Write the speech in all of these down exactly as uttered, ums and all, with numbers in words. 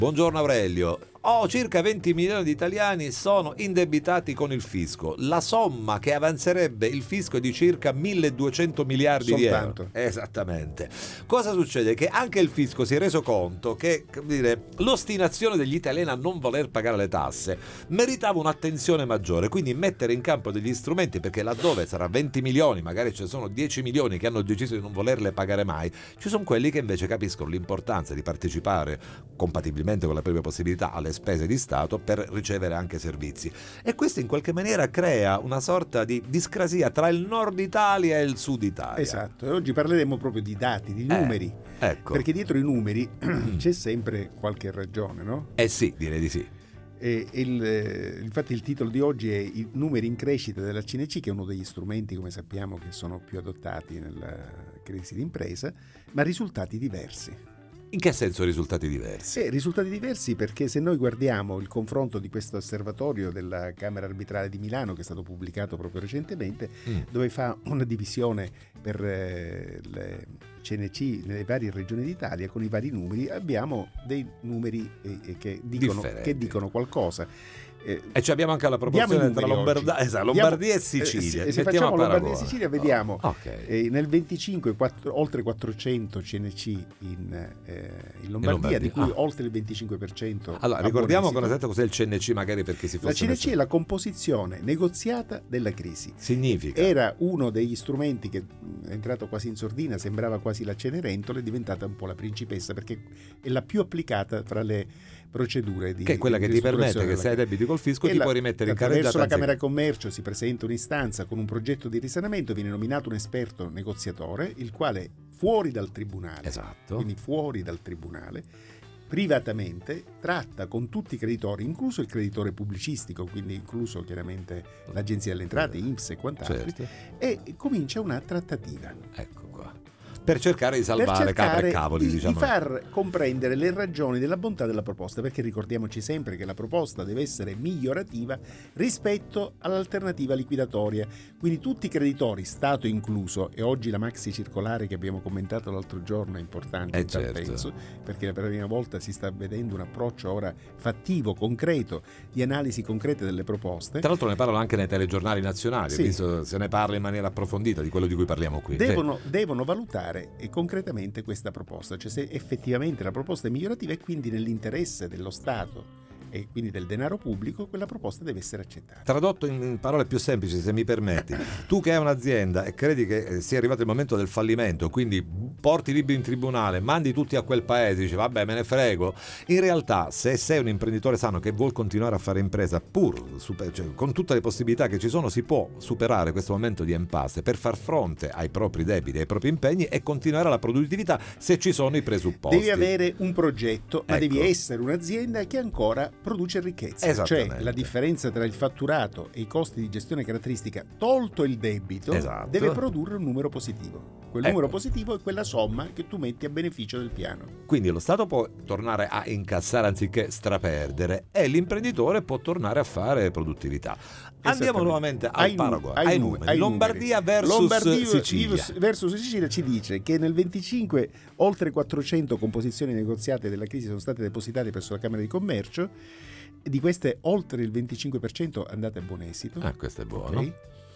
Buongiorno Aurelio. Oh, circa venti milioni di italiani sono indebitati con il fisco. La somma che avanzerebbe il fisco è di circa milleduecento miliardi Soltanto. di euro. Esattamente. Cosa succede? Che anche il fisco si è reso conto che, come dire, l'ostinazione degli italiani a non voler pagare le tasse meritava un'attenzione maggiore, quindi mettere in campo degli strumenti, perché laddove sarà venti milioni, magari ci sono dieci milioni che hanno deciso di non volerle pagare mai, ci sono quelli che invece capiscono l'importanza di partecipare compatibilmente con le proprie possibilità alle spese di Stato per ricevere anche servizi, e questo in qualche maniera crea una sorta di discrasia tra il nord Italia e il sud Italia. Esatto, e oggi parleremo proprio di dati, di Eh, numeri, ecco. perché dietro i numeri c'è sempre qualche ragione, no? Eh sì, direi di sì. E il, eh, infatti il titolo di oggi è i numeri in crescita della C N C, che è uno degli strumenti, come sappiamo, che sono più adottati nella crisi d'impresa, ma risultati diversi. In che senso risultati diversi? Eh, risultati diversi perché se noi guardiamo il confronto di questo osservatorio della Camera Arbitrale di Milano, che è stato pubblicato proprio recentemente, Mm. dove fa una divisione per eh, le C N C nelle varie regioni d'Italia con i vari numeri, abbiamo dei numeri eh, che, dicono, Differenti. che dicono qualcosa. Eh, E ci abbiamo anche la diamo proporzione i tra numeri Lombardia, oggi. esatto, Diamo- Lombardia e eh, se- Sicilia. se Mettiamo facciamo a Lombardia e paragone. Sicilia vediamo Oh, ok. eh, nel venticinque quattro, oltre quattrocento C N C in, eh, in Lombardia, Lombardia. di cui Ah. oltre il venticinque per cento Allora, a ricordiamo buon con esito. esatto cos'è il C N C, magari perché si La fosse C N C messo- è la composizione negoziata della crisi. significa Era uno degli strumenti che mh, è entrato quasi in sordina, sembrava quasi la Cenerentola, è diventata un po' la principessa perché è la più applicata fra le procedure di che è quella che di ti permette ristrutturazione che della se hai debiti col fisco E ti la- puoi rimettere in attraverso carreggiata la anziché- Camera di Commercio si presenta un'istanza con un progetto di risanamento, viene nominato un esperto negoziatore, il quale fuori dal tribunale, Esatto. quindi fuori dal tribunale, privatamente tratta con tutti i creditori, incluso il creditore pubblicistico, quindi incluso chiaramente l'Agenzia delle Entrate, I N P S e quant'altri, Certo. e comincia una trattativa. Ecco qua. Per cercare di Per salvare capre cercare e cavoli, di, diciamo. di far comprendere le ragioni della bontà della proposta, perché ricordiamoci sempre che la proposta deve essere migliorativa rispetto all'alternativa liquidatoria, quindi tutti i creditori, Stato incluso, e oggi la maxi circolare che abbiamo commentato l'altro giorno è importante Eh, in tal certo. senso, perché per la prima volta si sta vedendo un approccio ora fattivo, concreto, di analisi concrete delle proposte. Tra l'altro ne parlano anche nei telegiornali nazionali, Sì. visto se ne parla in maniera approfondita di quello di cui parliamo qui. Devono, devono valutare e concretamente questa proposta, cioè se effettivamente la proposta è migliorativa e quindi nell'interesse dello Stato e quindi del denaro pubblico, quella proposta deve essere accettata. Tradotto in in parole più semplici, se mi permetti, tu che hai un'azienda e credi che eh, sia arrivato il momento del fallimento, quindi porti i libri in tribunale, mandi tutti a quel paese, dici vabbè me ne frego, in realtà se sei un imprenditore sano che vuol continuare a fare impresa pur super- cioè, con tutte le possibilità che ci sono, si può superare questo momento di impasse per far fronte ai propri debiti, ai propri impegni e continuare la produttività se ci sono i presupposti. Devi avere un progetto, ma Ecco. devi essere un'azienda che ancora produce ricchezza. Esattamente. Cioè la differenza tra il fatturato e i costi di gestione caratteristica, tolto il debito, Esatto. deve produrre un numero positivo. Quel Ecco. numero positivo è quella somma che tu metti a beneficio del piano. Quindi lo Stato può tornare a incassare anziché straperdere e l'imprenditore può tornare a fare produttività. Andiamo Esattamente. nuovamente al Ai nu- paragone, ai ai nu- numeri. ai Lombardia numeri. versus Lombardia Sicilia. versus Sicilia ci dice che nel venticinque oltre quattrocento composizioni negoziate della crisi sono state depositate presso la Camera di Commercio, di queste oltre il venticinque per cento andate a buon esito. Ah, questo è buono. Ok?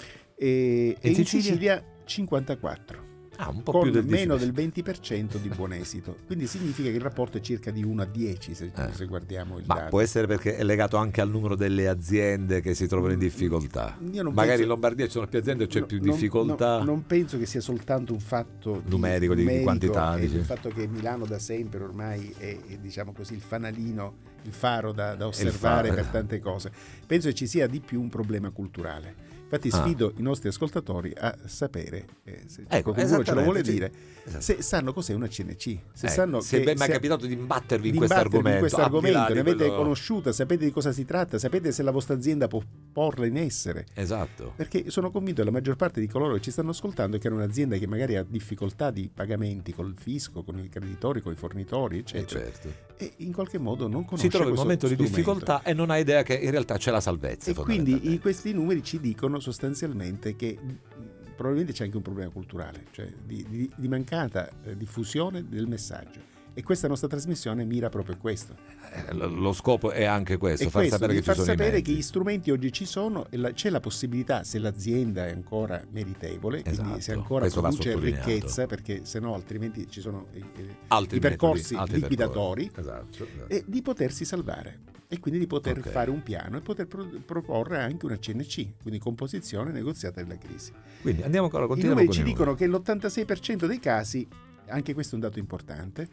E, e in Sicilia? Sicilia cinquantaquattro. Ah, un po' Con più del meno dieci. del venti per cento di buon esito, quindi significa che il rapporto è circa di uno a dieci se, Eh. se guardiamo il Ma dato. può essere perché è legato anche al numero delle aziende che si trovano in difficoltà. Io non Magari penso- in Lombardia ci sono più aziende e c'è No, più non- difficoltà. no, non penso che sia soltanto un fatto di- Numerico, di- di numerico quantità, e dici. il fatto che Milano da sempre ormai è, è, diciamo così, il fanalino, il faro da, da osservare faro. per tante cose. Penso che ci sia di più un problema culturale. Infatti Ah. sfido i nostri ascoltatori a sapere, eh, se Ecco, qualcuno ce lo vuole esattamente, sì. dire, Esatto. se sanno cos'è una C N C, se Eh, sanno se che è mai se- capitato di imbattervi in di questo imbattervi argomento, in questo al di là argomento, di ne avete quello- conosciuta, sapete di cosa si tratta, sapete se la vostra azienda può porla in essere. Esatto. Perché sono convinto che la maggior parte di coloro che ci stanno ascoltando è che è un'azienda che magari ha difficoltà di pagamenti col fisco, con i creditori, con i fornitori, Eh, eccetera. certo. E in qualche modo non conosce Si trova in un questo momento di strumento. difficoltà e non ha idea che in realtà c'è la salvezza. E quindi fondamentalmente. i- questi numeri ci dicono sostanzialmente che mh, probabilmente c'è anche un problema culturale, cioè di, di- di mancata eh, diffusione del messaggio. E questa nostra trasmissione mira proprio a questo. Eh, lo scopo è anche questo, È far questo, sapere di che far ci sono sapere i che mezzi. gli strumenti oggi ci sono e la, c'è la possibilità, se l'azienda è ancora meritevole, Esatto, quindi se ancora questo va produce sottolineato. ricchezza, perché se no altrimenti ci sono eh, Altri i percorsi metodi, altri liquidatori, percorsi. Esatto, esatto. e di potersi salvare e quindi di poter Ok. fare un piano e poter pro- proporre anche una C N C, quindi composizione negoziata della crisi. Quindi andiamo ancora, I continuiamo numeri con ci i dicono che l'ottantasei per cento dei casi, anche questo è un dato importante,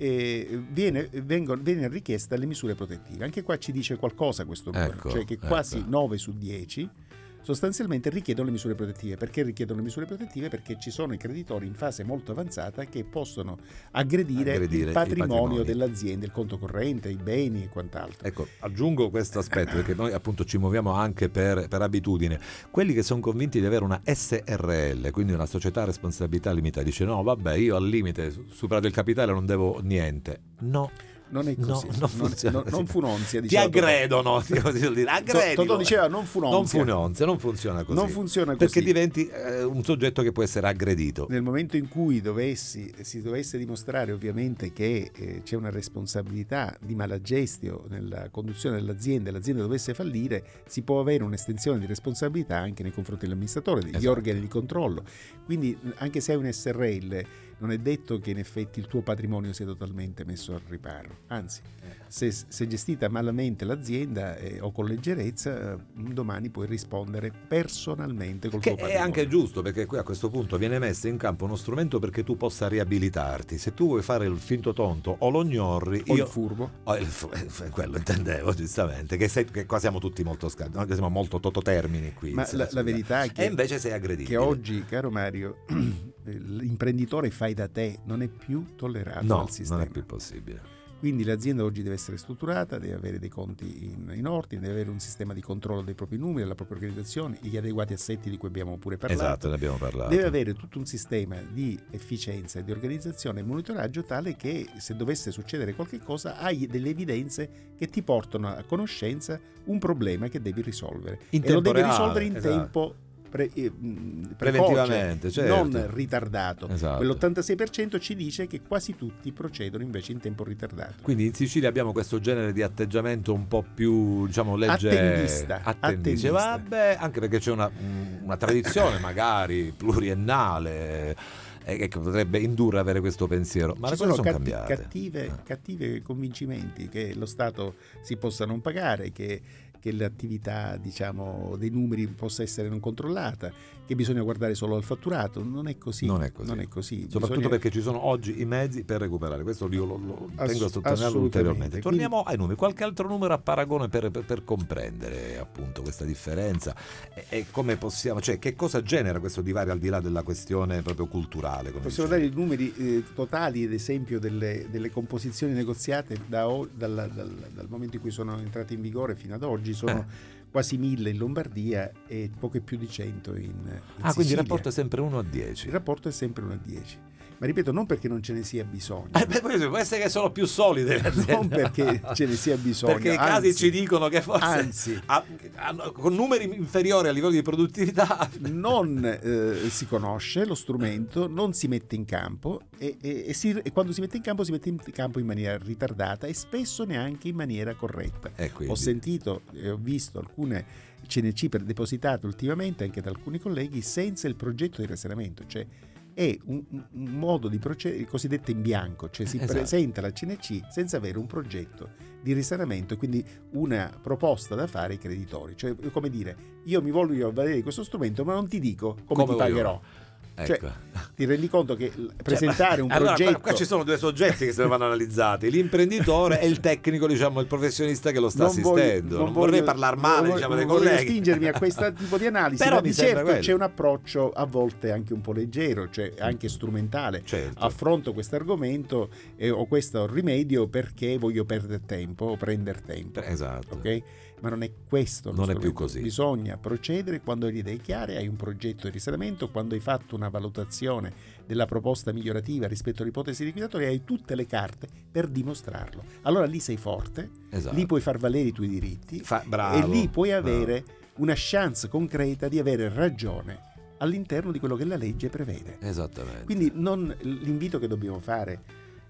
eh, viene, vengono, viene richiesta le misure protettive. Anche qua ci dice qualcosa questo numero, Ecco, cioè che ecco. quasi nove su dieci sostanzialmente richiedono le misure protettive. Perché richiedono le misure protettive? Perché ci sono i creditori in fase molto avanzata che possono aggredire, Aggredire il i patrimonio patrimoni. dell'azienda, il conto corrente, i beni e quant'altro. Ecco, aggiungo questo aspetto perché noi appunto ci muoviamo anche per, per abitudine. Quelli che sono convinti di avere una S R L, quindi una società a responsabilità limitata, dice no vabbè, io al limite superato il capitale non devo niente. No, Non è così, no, non non, funziona non- non così. fu un'onzia, Ti diceva Totò. aggredono, ti voglio dire, aggredilo. Totò diceva non fu un'onzia. Non fu un'onzia, non funziona così. Non funziona così. Perché diventi eh, un soggetto che può essere aggredito. Nel momento in cui dovessi, si dovesse dimostrare ovviamente che eh, c'è una responsabilità di malagestio nella conduzione dell'azienda e l'azienda dovesse fallire, si può avere un'estensione di responsabilità anche nei confronti dell'amministratore, degli Esatto. organi di controllo. Quindi anche se hai un S R L non è detto che in effetti il tuo patrimonio sia totalmente messo al riparo, anzi se, se gestita malamente l'azienda eh, o con leggerezza, eh, domani puoi rispondere personalmente col Che tuo è patrimonio. anche giusto, perché qui a questo punto viene messo in campo uno strumento perché tu possa riabilitarti. Se tu vuoi fare il finto tonto o lo gnorri, O io il furbo. Oh, il fu- eh, quello intendevo giustamente, che, sei, che qua siamo tutti molto scarsi, noi siamo molto tototermini qui. Ma se la, si la vede. verità è che, E invece sei aggredibile. che oggi, caro Mario, l'imprenditore fai da te non è più tollerato no, dal sistema. non è più possibile. Quindi l'azienda oggi deve essere strutturata, deve avere dei conti in, in ordine, deve avere un sistema di controllo dei propri numeri, della propria organizzazione, gli adeguati assetti di cui abbiamo pure parlato. Esatto, ne abbiamo parlato. Deve avere tutto un sistema di efficienza e di organizzazione e monitoraggio tale che se dovesse succedere qualche cosa hai delle evidenze che ti portano a conoscenza un problema che devi risolvere. In e lo tempo devi reale, risolvere in esatto. tempo pre- eh, mh, Preventivamente, precoce, certo. non ritardato. Esatto. Quell'ottantasei per cento ci dice che quasi tutti procedono invece in tempo ritardato. Quindi in Sicilia abbiamo questo genere di atteggiamento un po' più, diciamo, leggero. Attendista, Attendista. attendista. Vabbè, anche perché c'è una, una tradizione magari pluriennale eh, che potrebbe indurre ad avere questo pensiero. Ma Ci le sono cose sono catti- cambiate. cattive, Eh. cattive convincimenti che lo Stato si possa non pagare, che, che l'attività, diciamo, dei numeri possa essere non controllata, che bisogna guardare solo al fatturato. Non è così. Non è così. Non è così. Soprattutto Bisogna- perché ci sono oggi i mezzi per recuperare. Questo io lo, lo Ass- tengo a sottolinearlo assolutamente. ulteriormente. Torniamo ai numeri. Qualche altro numero a paragone per, per- per comprendere appunto questa differenza e, e come possiamo, cioè che cosa genera questo divario al di là della questione proprio culturale? come Possiamo dicevi. dare i numeri eh, totali, ad esempio, delle, delle composizioni negoziate da o- dal, dal- dal momento in cui sono entrate in vigore fino ad oggi. Sono Eh. quasi mille in Lombardia e poco più di cento in, in Ah, quindi il Sicilia. rapporto è sempre uno a dieci. Il rapporto è sempre uno a dieci. Ma ripeto, non perché non ce ne sia bisogno, Eh, beh, può essere che sono più solide le aziende. non perché ce ne sia bisogno. Perché i casi anzi, ci dicono che forse anzi. a- a- con numeri inferiori a livello di produttività non eh, si conosce lo strumento, non si mette in campo e, e- e si- e quando si mette in campo si mette in campo in maniera ritardata e spesso neanche in maniera corretta. e quindi, Ho sentito e ho visto alcune C N C per depositate ultimamente anche da alcuni colleghi senza il progetto di risanamento, cioè è un, un modo di procedere cosiddetto in bianco, cioè si Esatto. presenta la C N C senza avere un progetto di risanamento e quindi una proposta da fare ai creditori, cioè come dire io mi voglio avvalere di questo strumento ma non ti dico come, Come ti voglio. pagherò. ecco. Cioè, ti rendi conto che l- presentare un Allora, progetto qua, qua ci sono due soggetti che se ne vanno analizzati, l'imprenditore e il tecnico, diciamo il professionista che lo sta non voglio- assistendo. Non, vorrei voglio- parlare male, non diciamo, voglio- dei non voglio colleghi. spingermi a questo tipo di analisi, Però ma mi di sembra certo quello. c'è un approccio a volte anche un po' leggero, cioè anche strumentale. Certo. Affronto questo argomento eh, o questo rimedio perché voglio perdere tempo o prendere tempo. Esatto. Ok? Ma non è questo lo Non è più strumento. così. Bisogna procedere quando hai le idee chiare, hai un progetto di risanamento, quando hai fatto una valutazione della proposta migliorativa rispetto all'ipotesi liquidatoria, hai tutte le carte per dimostrarlo. Allora lì sei forte, Esatto. lì puoi far valere i tuoi diritti Fa- bravo, e lì puoi bravo. avere una chance concreta di avere ragione all'interno di quello che la legge prevede. Esattamente. Quindi non, l'invito che dobbiamo fare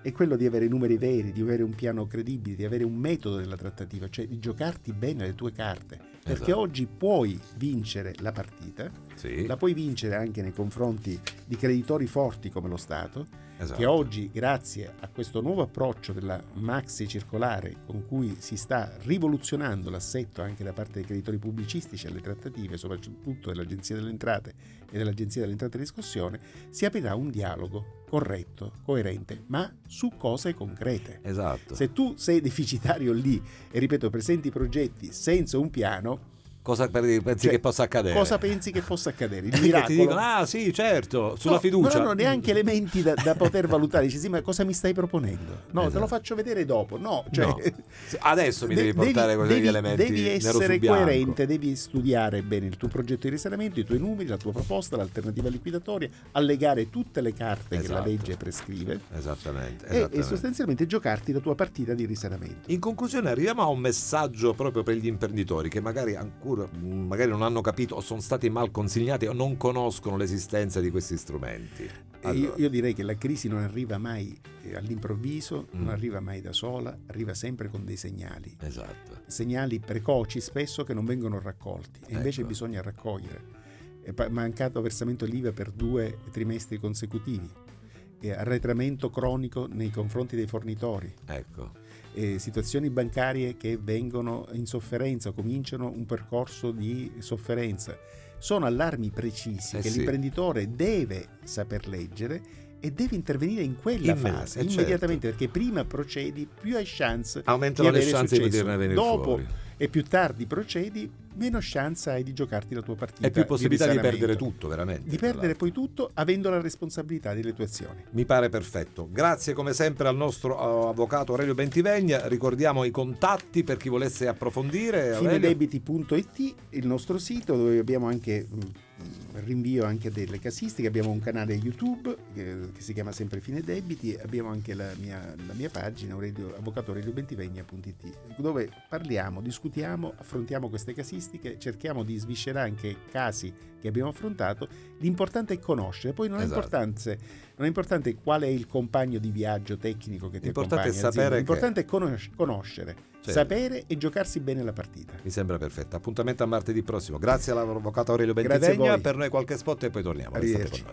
è quello di avere numeri veri, di avere un piano credibile, di avere un metodo nella trattativa, cioè di giocarti bene le tue carte, perché Esatto. oggi puoi vincere la partita, Sì, la puoi vincere anche nei confronti di creditori forti come lo Stato, esatto. che oggi, grazie a questo nuovo approccio della maxi circolare con cui si sta rivoluzionando l'assetto anche da parte dei creditori pubblicistici alle trattative, soprattutto dell'Agenzia delle Entrate e dell'Agenzia delle Entrate e Riscossione, si aprirà un dialogo corretto, coerente, ma su cose concrete. Esatto. Se tu sei deficitario lì e, ripeto, presenti progetti senza un piano, Cosa pensi cioè, che possa accadere? cosa pensi che possa accadere? Il Che miracolo? ti dicono, ah sì, certo, sulla No, fiducia. non hanno neanche elementi da, da poter valutare. Dici, sì, ma cosa mi stai proponendo? No, Esatto. te lo faccio vedere dopo. No, cioè, No. Adesso mi devi de- portare questi devi, elementi devi nero su essere bianco. coerente, devi studiare bene il tuo progetto di risanamento, i tuoi numeri, la tua proposta, l'alternativa liquidatoria, allegare tutte le carte che la Esatto. legge prescrive Esattamente, e, esattamente. e sostanzialmente giocarti la tua partita di risanamento. In conclusione arriviamo a un messaggio proprio per gli imprenditori che magari ancora magari non hanno capito o sono stati mal consigliati o non conoscono l'esistenza di questi strumenti. E Allora, Io, io direi che la crisi non arriva mai eh, all'improvviso, Mm. non arriva mai da sola, arriva sempre con dei segnali. esatto. Segnali precoci spesso che non vengono raccolti e invece Ecco. bisogna raccogliere. È pa- mancato versamento dell'I V A per due trimestri consecutivi, e arretramento cronico nei confronti dei fornitori, Ecco. e situazioni bancarie che vengono in sofferenza, cominciano un percorso di sofferenza. Sono allarmi precisi Eh che sì. l'imprenditore deve saper leggere e deve intervenire in quella Imme- fase eh, immediatamente, perché prima procedi più hai chance Aumentano di le avere chance di successo. poterne venire Dopo fuori. e più tardi procedi, meno chance hai di giocarti la tua partita. E più possibilità di, risanamento. perdere tutto, veramente. Di tra perdere l'altro. poi tutto avendo la responsabilità delle tue azioni. Mi pare perfetto. Grazie come sempre al nostro uh, avvocato Aurelio Bentivegna. Ricordiamo i contatti per chi volesse approfondire. Aurelio. Finedebiti punto it, il nostro sito, dove abbiamo anche mh, rinvio anche delle casistiche, abbiamo un canale YouTube che, che si chiama sempre Fine Debiti, abbiamo anche la mia, la mia pagina Aurelio, avvocato Aurelio Bentivegna punto it, dove parliamo, discutiamo, affrontiamo queste casistiche, cerchiamo di sviscerare anche casi che abbiamo affrontato. L'importante è conoscere, poi non è, Esatto. importante, non è importante qual è il compagno di viaggio tecnico che ti L'importante è accompagna, sapere azienda. l'importante che- è conosc- conoscere, Certo. sapere e giocarsi bene la partita. Mi sembra perfetto. Appuntamento a martedì prossimo. Grazie all'avvocato Aurelio Grazie a Bentivegna. voi. Per noi qualche spot e poi torniamo. Restate Arrivederci. con noi.